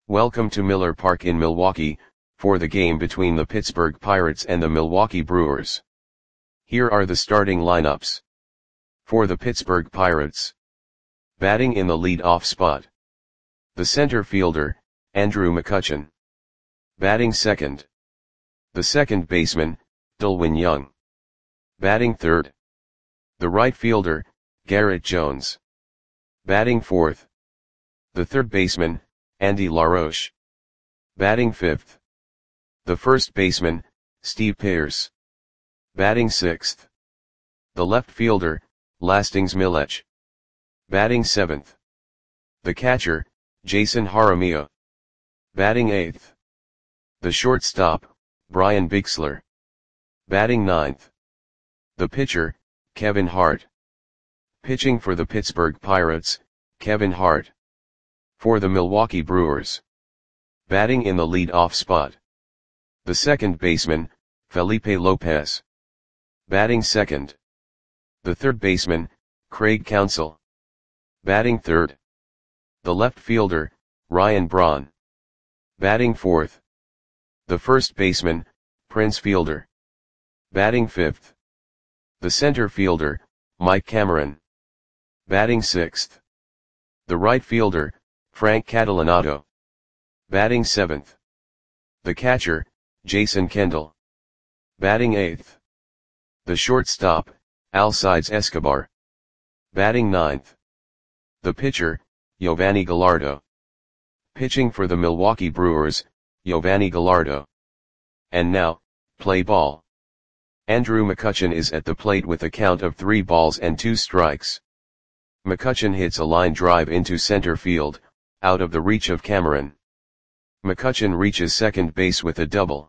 Welcome to Miller Park in Milwaukee, for the game between the Pittsburgh Pirates and the Milwaukee Brewers. Here are the starting lineups. For the Pittsburgh Pirates. Batting in the lead-off spot. The center fielder, Andrew McCutchen. Batting second. The second baseman, Delwin Young. Batting third. The right fielder, Garrett Jones. Batting fourth. The third baseman, Andy LaRoche. Batting fifth. The first baseman, Steve Pearce. Batting sixth. The left fielder, Lastings Milech. Batting seventh. The catcher, Jason Jaramillo. Batting eighth. The shortstop, Brian Bixler. Batting ninth. The pitcher, Kevin Hart. Pitching for the Pittsburgh Pirates, Kevin Hart. For the Milwaukee Brewers. Batting in the lead-off spot. The second baseman, Felipe Lopez. Batting second. The third baseman, Craig Counsell. Batting third. The left fielder, Ryan Braun. Batting fourth. The first baseman, Prince Fielder. Batting fifth. The center fielder, Mike Cameron. Batting sixth. The right fielder, Frank Catalanotto. Batting seventh. The catcher, Jason Kendall. Batting eighth. The shortstop, Alcides Escobar. Batting ninth. The pitcher, Yovani Gallardo. Pitching for the Milwaukee Brewers, Yovani Gallardo. And now, play ball. Andrew McCutchen is at the plate with a count of 3 balls and 2 strikes. McCutchen hits a line drive into center field, out of the reach of Cameron. McCutchen reaches second base with a double.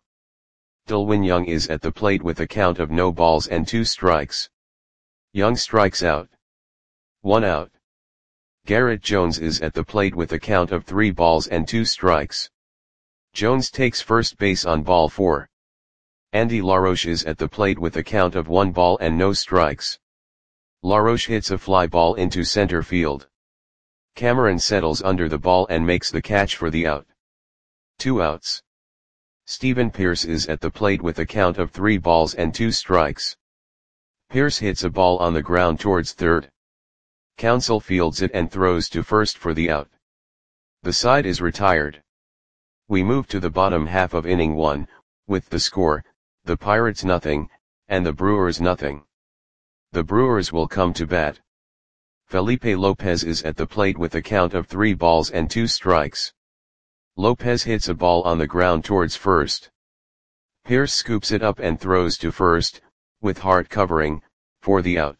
Delwin Young is at the plate with a count of no balls and 2 strikes. Young strikes out. 1 out. Garrett Jones is at the plate with a count of 3 balls and 2 strikes. Jones takes first base on ball 4. Andy LaRoche is at the plate with a count of 1 ball and no strikes. LaRoche hits a fly ball into center field. Cameron settles under the ball and makes the catch for the out. 2 outs. Steven Pearce is at the plate with a count of 3 balls and 2 strikes. Pearce hits a ball on the ground towards third. Counsell fields it and throws to first for the out. The side is retired. We move to the bottom half of inning 1, with the score, the Pirates nothing, and the Brewers nothing. The Brewers will come to bat. Felipe Lopez is at the plate with a count of 3 balls and 2 strikes. Lopez hits a ball on the ground towards first. Pearce scoops it up and throws to first, with Hart covering, for the out.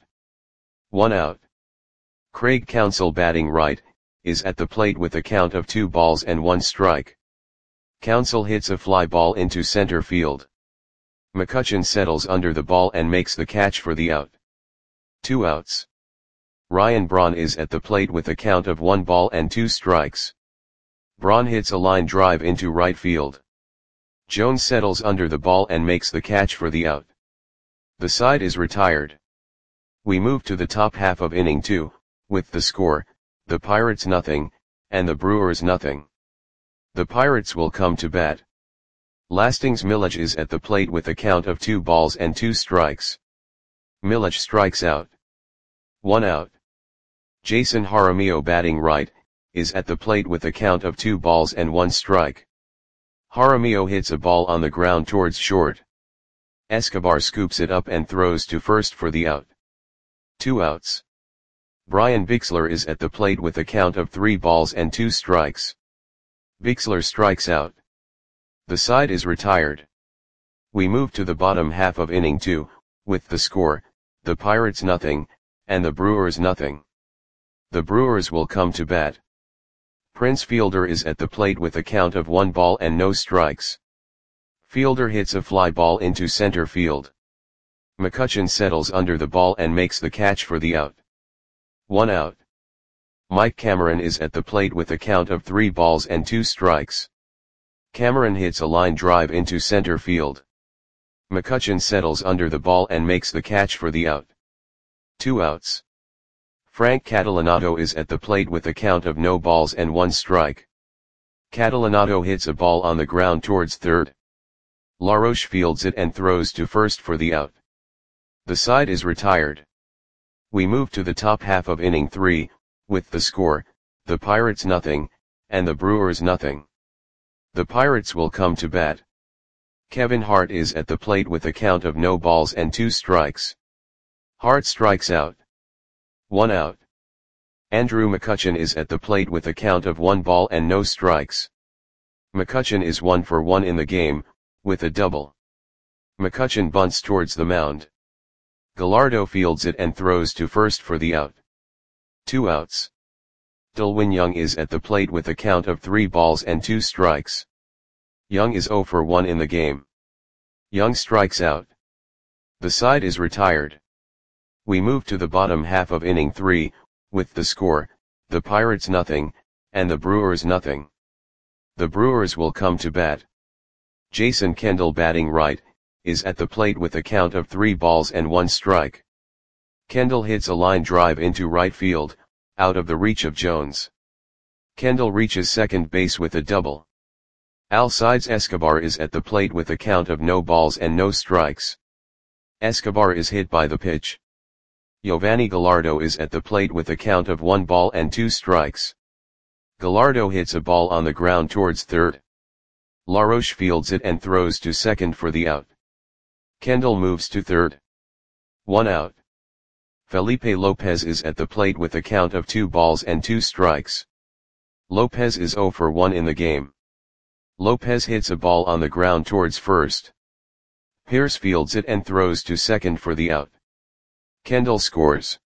1 out. Craig Counsell, batting right, is at the plate with a count of 2 balls and 1 strike. Counsell hits a fly ball into center field. McCutchen settles under the ball and makes the catch for the out. 2 outs. Ryan Braun is at the plate with a count of 1 ball and 2 strikes. Braun hits a line drive into right field. Jones settles under the ball and makes the catch for the out. The side is retired. We move to the top half of inning 2, with the score, the Pirates nothing, and the Brewers nothing. The Pirates will come to bat. Lastings Milech is at the plate with a count of 2 balls and 2 strikes. Milech strikes out. 1 out. Jason Jaramillo, batting right, is at the plate with a count of 2 balls and 1 strike. Jaramillo hits a ball on the ground towards short. Escobar scoops it up and throws to first for the out. 2 outs. Brian Bixler is at the plate with a count of 3 balls and 2 strikes. Bixler strikes out. The side is retired. We move to the bottom half of inning 2, with the score, the Pirates nothing, and the Brewers nothing. The Brewers will come to bat. Prince Fielder is at the plate with a count of 1 ball and no strikes. Fielder hits a fly ball into center field. McCutchen settles under the ball and makes the catch for the out. 1 out. Mike Cameron is at the plate with a count of 3 balls and 2 strikes. Cameron hits a line drive into center field. McCutchen settles under the ball and makes the catch for the out. 2 outs. Frank Catalanotto is at the plate with a count of no balls and 1 strike. Catalanato hits a ball on the ground towards third. Laroche fields it and throws to first for the out. The side is retired. We move to the top half of inning 3, with the score, the Pirates nothing, and the Brewers nothing. The Pirates will come to bat. Kevin Hart is at the plate with a count of no balls and 2 strikes. Hart strikes out. 1 out. Andrew McCutchen is at the plate with a count of 1 ball and no strikes. McCutchen is 1 for 1 in the game, with a double. McCutchen bunts towards the mound. Gallardo fields it and throws to first for the out. 2 outs. Delwin Young is at the plate with a count of 3 balls and 2 strikes. Young is 0 for 1 in the game. Young strikes out. The side is retired. We move to the bottom half of inning 3, with the score, the Pirates nothing, and the Brewers nothing. The Brewers will come to bat. Jason Kendall batting right, is at the plate with a count of 3 balls and 1 strike. Kendall hits a line drive into right field, out of the reach of Jones. Kendall reaches second base with a double. Alcides Escobar is at the plate with a count of no balls and no strikes. Escobar is hit by the pitch. Giovanni Gallardo is at the plate with a count of 1 ball and 2 strikes. Gallardo hits a ball on the ground towards third. Laroche fields it and throws to second for the out. Kendall moves to third. 1 out. Felipe Lopez is at the plate with a count of 2 balls and 2 strikes. Lopez is 0 for 1 in the game. Lopez hits a ball on the ground towards first. Pierce fields it and throws to second for the out. Kendall scores.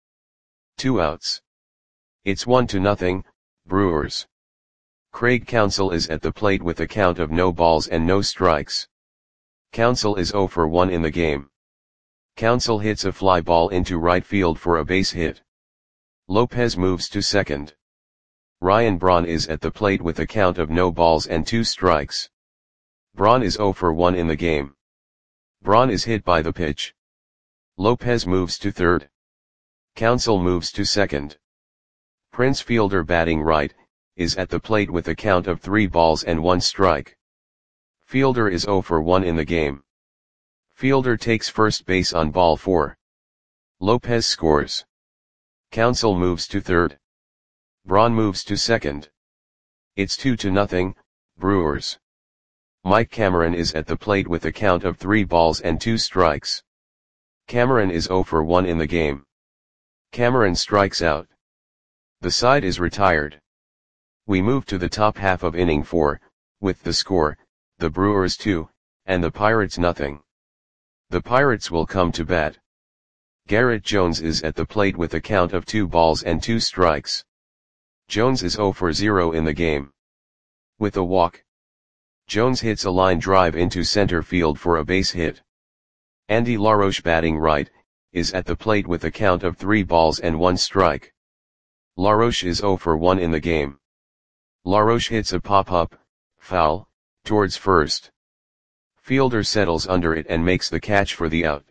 2 outs. It's 1-0, Brewers. Craig Counsell is at the plate with a count of no balls and no strikes. Counsell is 0 for 1 in the game. Counsell hits a fly ball into right field for a base hit. Lopez moves to second. Ryan Braun is at the plate with a count of no balls and 2 strikes. Braun is 0 for 1 in the game. Braun is hit by the pitch. Lopez moves to third. Counsell moves to second. Prince Fielder batting right, is at the plate with a count of 3 balls and 1 strike. Fielder is 0 for 1 in the game. Fielder takes first base on ball 4. Lopez scores. Counsell moves to third. Braun moves to second. It's 2-0, Brewers. Mike Cameron is at the plate with a count of 3 balls and 2 strikes. Cameron is 0 for 1 in the game. Cameron strikes out. The side is retired. We move to the top half of inning 4, with the score, the Brewers 2, and the Pirates nothing. The Pirates will come to bat. Garrett Jones is at the plate with a count of 2 balls and 2 strikes. Jones is 0 for 0 in the game. With a walk. Jones hits a line drive into center field for a base hit. Andy Laroche batting right, is at the plate with a count of 3 balls and 1 strike. Laroche is 0 for 1 in the game. Laroche hits a pop-up, foul, towards first. Fielder settles under it and makes the catch for the out.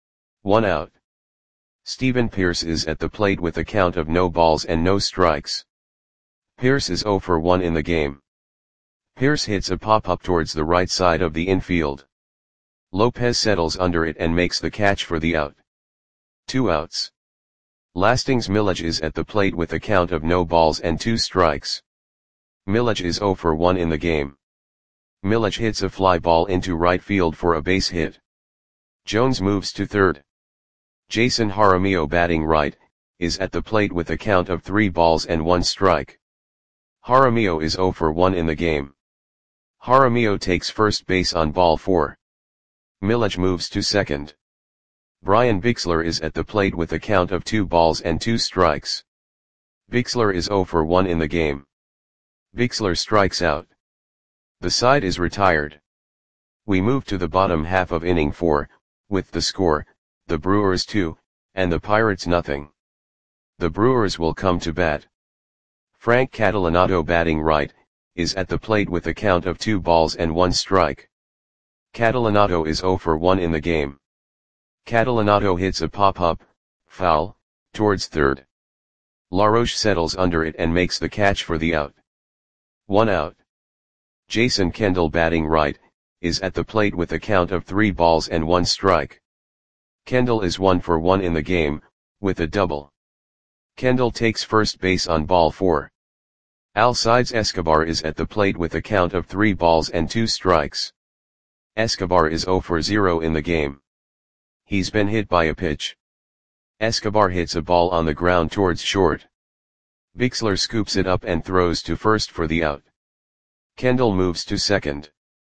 1 out. Stephen Pierce is at the plate with a count of no balls and no strikes. Pierce is 0 for 1 in the game. Pierce hits a pop-up towards the right side of the infield. Lopez settles under it and makes the catch for the out. 2 outs. Lastings Milledge is at the plate with a count of no balls and 2 strikes. Milledge is 0 for 1 in the game. Milledge hits a fly ball into right field for a base hit. Jones moves to third. Jason Jaramillo batting right, is at the plate with a count of 3 balls and 1 strike. Jaramillo is 0 for 1 in the game. Jaramillo takes first base on ball 4. Milledge moves to second. Brian Bixler is at the plate with a count of 2 balls and 2 strikes. Bixler is 0 for 1 in the game. Bixler strikes out. The side is retired. We move to the bottom half of inning 4, with the score, the Brewers 2, and the Pirates nothing. The Brewers will come to bat. Frank Catalanato batting right, is at the plate with a count of 2 balls and 1 strike. Catalanato is 0 for 1 in the game. Catalanato hits a pop-up, foul, towards third. Laroche settles under it and makes the catch for the out. 1 out. Jason Kendall batting right, is at the plate with a count of 3 balls and 1 strike. Kendall is 1 for 1 in the game, with a double. Kendall takes first base on ball 4. Alcides Escobar is at the plate with a count of 3 balls and 2 strikes. Escobar is 0 for 0 in the game. He's been hit by a pitch. Escobar hits a ball on the ground towards short. Bixler scoops it up and throws to first for the out. Kendall moves to second.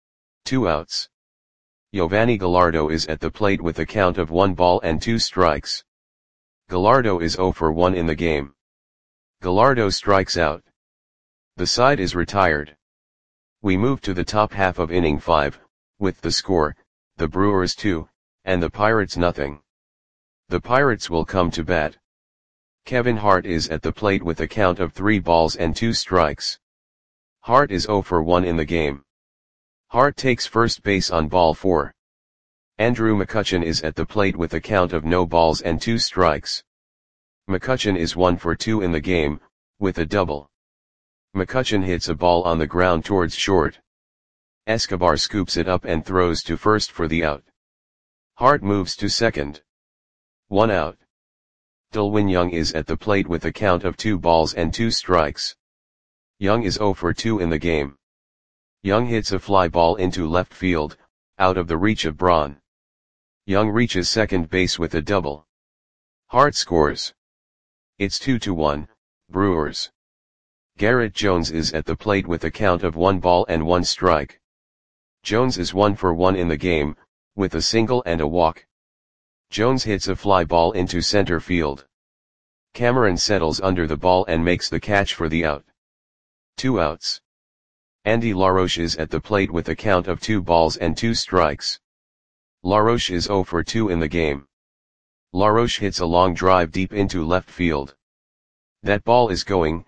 2 outs. Giovanni Gallardo is at the plate with a count of 1 ball and 2 strikes. Gallardo is 0 for 1 in the game. Gallardo strikes out. The side is retired. We move to the top half of inning 5, with the score, the Brewers 2, and the Pirates nothing. The Pirates will come to bat. Kevin Hart is at the plate with a count of 3 balls and 2 strikes. Hart is 0 for 1 in the game. Hart takes first base on ball 4. Andrew McCutchen is at the plate with a count of no balls and 2 strikes. McCutchen is 1 for 2 in the game, with a double. McCutchen hits a ball on the ground towards short. Escobar scoops it up and throws to first for the out. Hart moves to second. 1 out. Delwin Young is at the plate with a count of 2 balls and 2 strikes. Young is 0 for 2 in the game. Young hits a fly ball into left field, out of the reach of Braun. Young reaches second base with a double. Hart scores. It's 2-1, Brewers. Garrett Jones is at the plate with a count of 1 ball and 1 strike. Jones is 1 for 1 in the game, with a single and a walk. Jones hits a fly ball into center field. Cameron settles under the ball and makes the catch for the out. 2 outs. Andy LaRoche is at the plate with a count of 2 balls and 2 strikes. LaRoche is 0 for 2 in the game. LaRoche hits a long drive deep into left field. That ball is gone.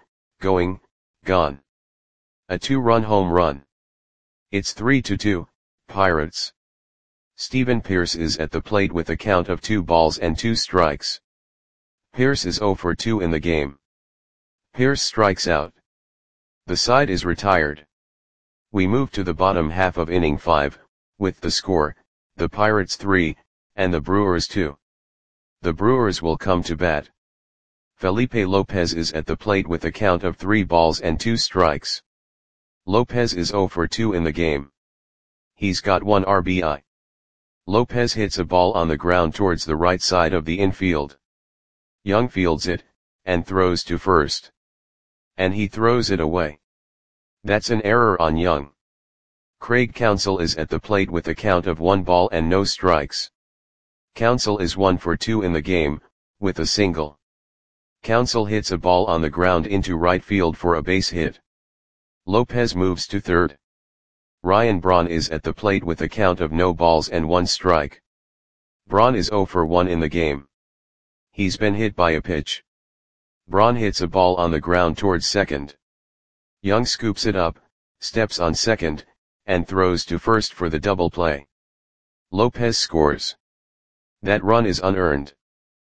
A 2-run home run. It's 3-2, Pirates. Steven Pearce is at the plate with a count of 2 balls and 2 strikes. Pearce is 0 for 2 in the game. Pearce strikes out. The side is retired. We move to the bottom half of inning 5, with the score, the Pirates 3, and the Brewers 2. The Brewers will come to bat. Felipe Lopez is at the plate with a count of 3 balls and 2 strikes. Lopez is 0 for 2 in the game. He's got 1 RBI. Lopez hits a ball on the ground towards the right side of the infield. Young fields it, and throws to first. And he throws it away. That's an error on Young. Craig Counsell is at the plate with a count of 1 ball and no strikes. Counsell is 1 for 2 in the game, with a single. Counsell hits a ball on the ground into right field for a base hit. Lopez moves to third. Ryan Braun is at the plate with a count of no balls and 1 strike. Braun is 0 for 1 in the game. He's been hit by a pitch. Braun hits a ball on the ground towards second. Young scoops it up, steps on second, and throws to first for the double play. Lopez scores. That run is unearned.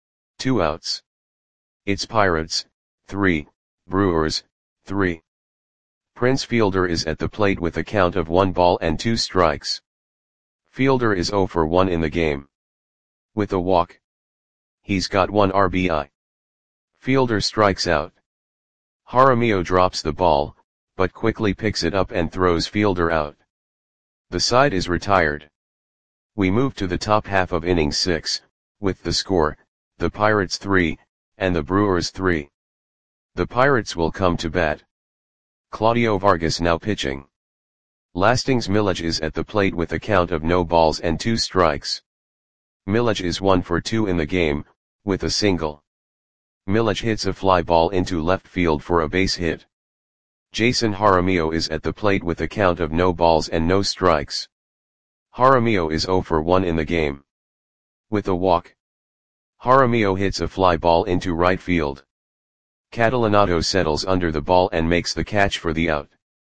2 outs. It's Pirates 3, Brewers 3. Prince Fielder is at the plate with a count of 1 ball and 2 strikes. Fielder is 0 for 1 in the game. With a walk. He's got 1 RBI. Fielder strikes out. Jaramillo drops the ball, but quickly picks it up and throws Fielder out. The side is retired. We move to the top half of inning 6, with the score, the Pirates 3, and the Brewers 3. The Pirates will come to bat. Claudio Vargas now pitching. Lastings Milledge is at the plate with a count of no balls and 2 strikes. Milledge is 1 for 2 in the game, with a single. Milledge hits a fly ball into left field for a base hit. Jason Jaramillo is at the plate with a count of no balls and no strikes. Jaramillo is 0 for 1 in the game. With a walk. Jaramillo hits a fly ball into right field. Catalanato settles under the ball and makes the catch for the out.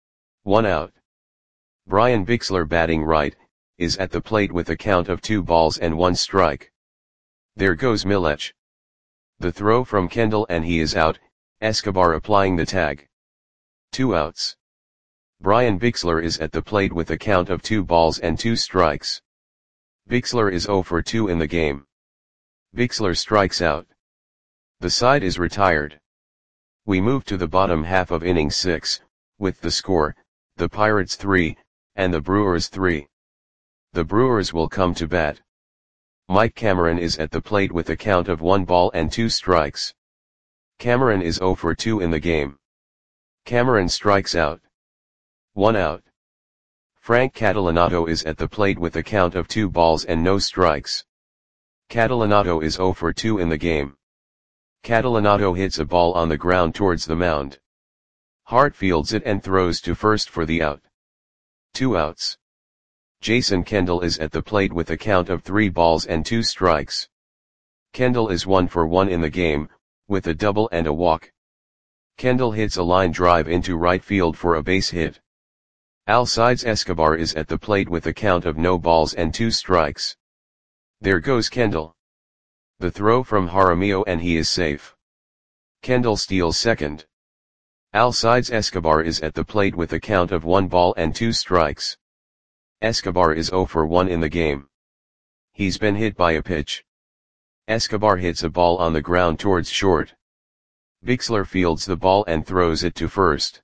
1 out. Brian Bixler batting right, is at the plate with a count of 2 balls and 1 strike. There goes Milledge. The throw from Kendall and he is out, Escobar applying the tag. 2 outs. Brian Bixler is at the plate with a count of 2 balls and 2 strikes. Bixler is 0 for 2 in the game. Bixler strikes out. The side is retired. We move to the bottom half of inning 6, with the score, the Pirates 3, and the Brewers 3. The Brewers will come to bat. Mike Cameron is at the plate with a count of 1 ball and 2 strikes. Cameron is 0 for 2 in the game. Cameron strikes out. 1 out. Frank Catalanato is at the plate with a count of 2 balls and no strikes. Catalanato is 0 for 2 in the game. Catalanato hits a ball on the ground towards the mound. Hart fields it and throws to first for the out. 2 outs. Jason Kendall is at the plate with a count of 3 balls and 2 strikes. Kendall is 1 for 1 in the game, with a double and a walk. Kendall hits a line drive into right field for a base hit. Alcides Escobar is at the plate with a count of no balls and 2 strikes. There goes Kendall. The throw from Jaramillo and he is safe. Kendall steals second. Alcides Escobar is at the plate with a count of 1 ball and 2 strikes. Escobar is 0 for 1 in the game. He's been hit by a pitch. Escobar hits a ball on the ground towards short. Bixler fields the ball and throws it to first.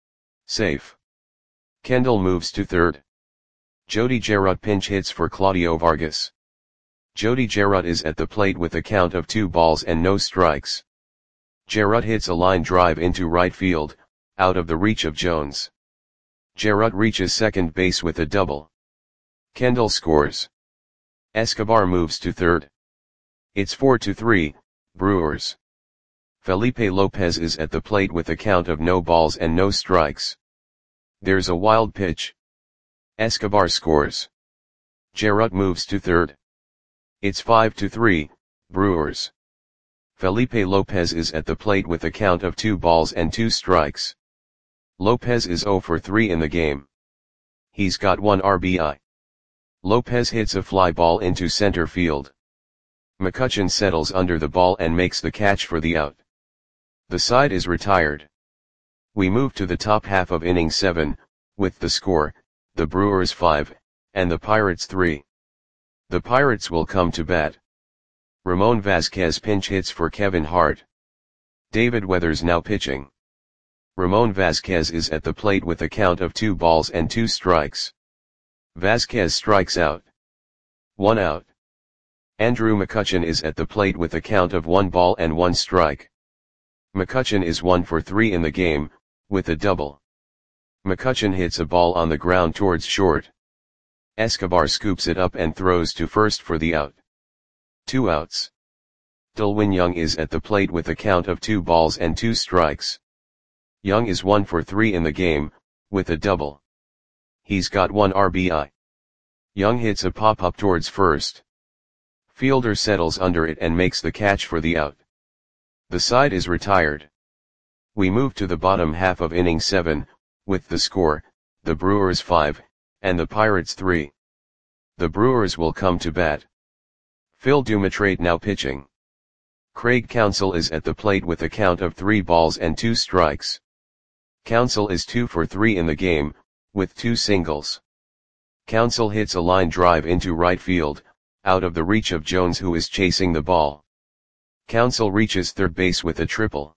Safe. Kendall moves to third. Jody Gerard pinch hits for Claudio Vargas. Jody Gerard is at the plate with a count of 2 balls and no strikes. Gerard hits a line drive into right field, out of the reach of Jones. Gerard reaches second base with a double. Kendall scores. Escobar moves to third. It's 4-3, Brewers. Felipe Lopez is at the plate with a count of no balls and no strikes. There's a wild pitch. Escobar scores. Gerard moves to third. It's 5-3, Brewers. Felipe Lopez is at the plate with a count of 2 balls and 2 strikes. Lopez is 0 for 3 in the game. He's got 1 RBI. Lopez hits a fly ball into center field. McCutchen settles under the ball and makes the catch for the out. The side is retired. We move to the top half of inning 7, with the score, the Brewers 5, and the Pirates 3. The Pirates will come to bat. Ramon Vasquez pinch hits for Kevin Hart. David Weathers now pitching. Ramon Vasquez is at the plate with a count of 2 balls and 2 strikes. Vasquez strikes out. 1 out. Andrew McCutchen is at the plate with a count of 1 ball and 1 strike. McCutchen is 1 for 3 in the game, with a double. McCutchen hits a ball on the ground towards short. Escobar scoops it up and throws to first for the out. 2 outs. Delwin Young is at the plate with a count of 2 balls and 2 strikes. Young is 1 for 3 in the game, with a double. He's got 1 RBI. Young hits a pop-up towards first. Fielder settles under it and makes the catch for the out. The side is retired. We move to the bottom half of inning 7, with the score, the Brewers 5, and the Pirates 3. The Brewers will come to bat. Phil Dumatrate now pitching. Craig Counsell is at the plate with a count of 3 balls and 2 strikes. Counsell is 2 for 3 in the game, with 2 singles. Counsell hits a line drive into right field, out of the reach of Jones who is chasing the ball. Counsell reaches third base with a triple.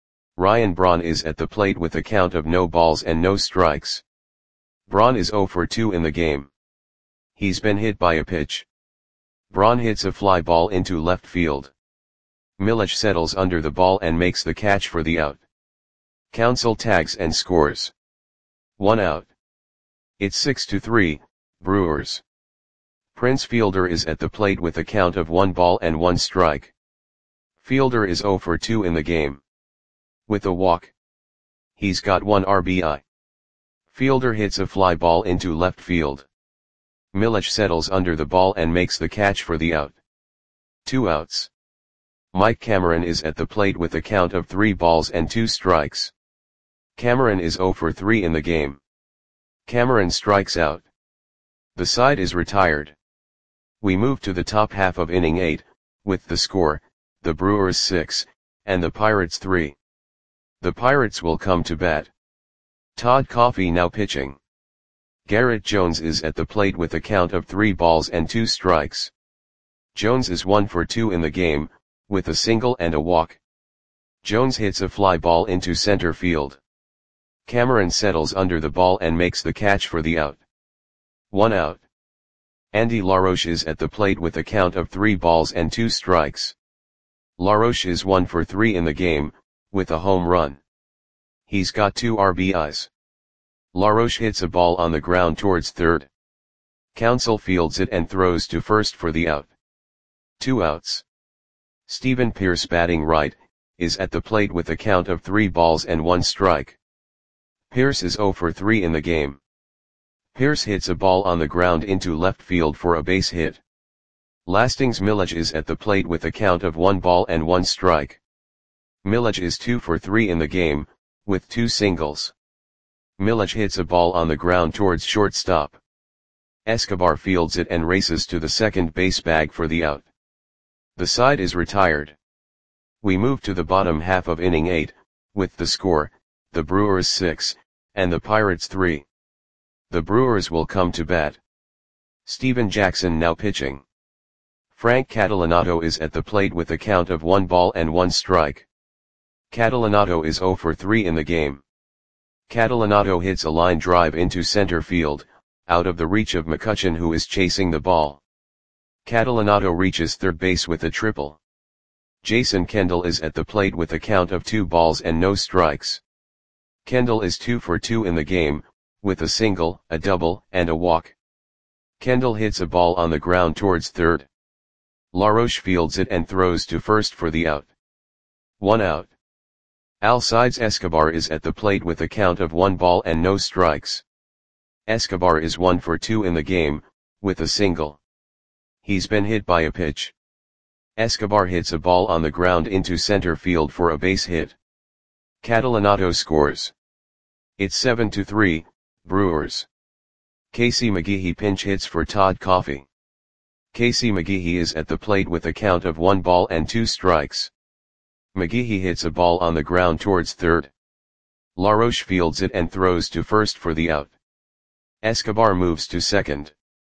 Ryan Braun is at the plate with a count of no balls and no strikes. Braun is 0 for 2 in the game. He's been hit by a pitch. Braun hits a fly ball into left field. Milich settles under the ball and makes the catch for the out. Counsell tags and scores. 1 out. It's 6-3, Brewers. Prince Fielder is at the plate with a count of 1 ball and 1 strike. Fielder is 0 for 2 in the game. With a walk. He's got 1 RBI. Fielder hits a fly ball into left field. Milich settles under the ball and makes the catch for the out. 2 outs. Mike Cameron is at the plate with a count of 3 balls and 2 strikes. Cameron is 0 for 3 in the game. Cameron strikes out. The side is retired. We move to the top half of inning 8, with the score, the Brewers 6, and the Pirates 3. The Pirates will come to bat. Todd Coffey now pitching. Garrett Jones is at the plate with a count of 3 balls and 2 strikes. Jones is 1 for 2 in the game, with a single and a walk. Jones hits a fly ball into center field. Cameron settles under the ball and makes the catch for the out. 1 out. Andy LaRoche is at the plate with a count of 3 balls and 2 strikes. LaRoche is 1 for 3 in the game, with a home run. He's got 2 RBIs. LaRoche hits a ball on the ground towards third. Counsell fields it and throws to first for the out. 2 outs. Stephen Pearce batting right, is at the plate with a count of 3 balls and 1 strike. Pearce is 0 for 3 in the game. Pearce hits a ball on the ground into left field for a base hit. Lastings Milledge is at the plate with a count of 1 ball and 1 strike. Milledge is 2 for 3 in the game, with 2 singles. Milledge hits a ball on the ground towards shortstop. Escobar fields it and races to the second base bag for the out. The side is retired. We move to the bottom half of inning 8, with the score, the Brewers 6, and the Pirates 3. The Brewers will come to bat. Steven Jackson now pitching. Frank Catalanato is at the plate with a count of 1 ball and 1 strike. Catalanato is 0 for 3 in the game. Catalanato hits a line drive into center field, out of the reach of McCutchen, who is chasing the ball. Catalanato reaches third base with a triple. Jason Kendall is at the plate with a count of 2 balls and no strikes. Kendall is 2 for 2 in the game, with a single, a double, and a walk. Kendall hits a ball on the ground towards third. LaRoche fields it and throws to first for the out. 1 out. Alcides Escobar is at the plate with a count of 1 ball and no strikes. Escobar is 1 for 2 in the game, with a single. He's been hit by a pitch. Escobar hits a ball on the ground into center field for a base hit. Catalanato scores. It's 7-3, Brewers. Casey McGehee pinch hits for Todd Coffey. Casey McGehee is at the plate with a count of 1 ball and 2 strikes. McGehee hits a ball on the ground towards third. LaRoche fields it and throws to first for the out. Escobar moves to second.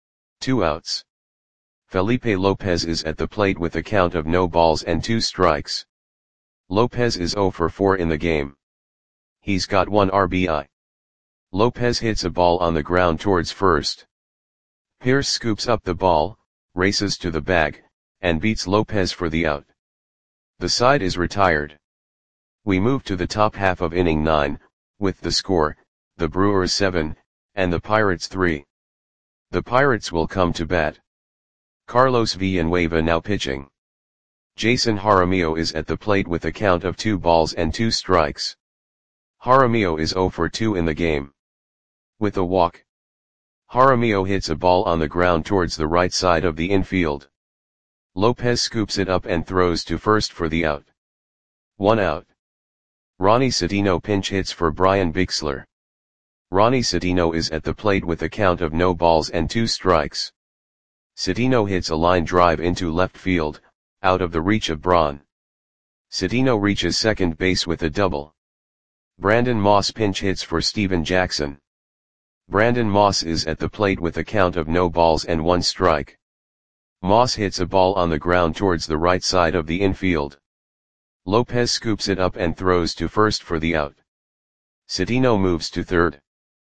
2 outs. Felipe Lopez is at the plate with a count of no balls and 2 strikes. Lopez is 0 for 4 in the game. He's got 1 RBI. Lopez hits a ball on the ground towards first. Pearce scoops up the ball, races to the bag, and beats Lopez for the out. The side is retired. We move to the top half of inning 9, with the score, the Brewers 7, and the Pirates 3. The Pirates will come to bat. Carlos Villanueva now pitching. Jason Jaramillo is at the plate with a count of 2 balls and 2 strikes. Jaramillo is 0 for 2 in the game. With a walk. Jaramillo hits a ball on the ground towards the right side of the infield. Lopez scoops it up and throws to first for the out. 1 out. Ronnie Sedino pinch hits for Brian Bixler. Ronnie Sedino is at the plate with a count of no balls and 2 strikes. Sedino hits a line drive into left field, out of the reach of Braun. Sedino reaches second base with a double. Brandon Moss pinch hits for Steven Jackson. Brandon Moss is at the plate with a count of no balls and 1 strike. Moss hits a ball on the ground towards the right side of the infield. Lopez scoops it up and throws to first for the out. Sedino moves to third.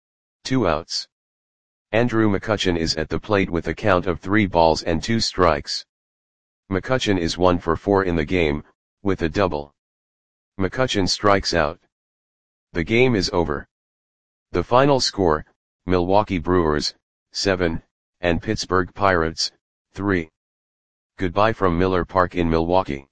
2 outs. Andrew McCutchen is at the plate with a count of 3 balls and 2 strikes. McCutchen is 1 for 4 in the game, with a double. McCutchen strikes out. The game is over. The final score, Milwaukee Brewers, 7, and Pittsburgh Pirates, 3. Goodbye from Miller Park in Milwaukee.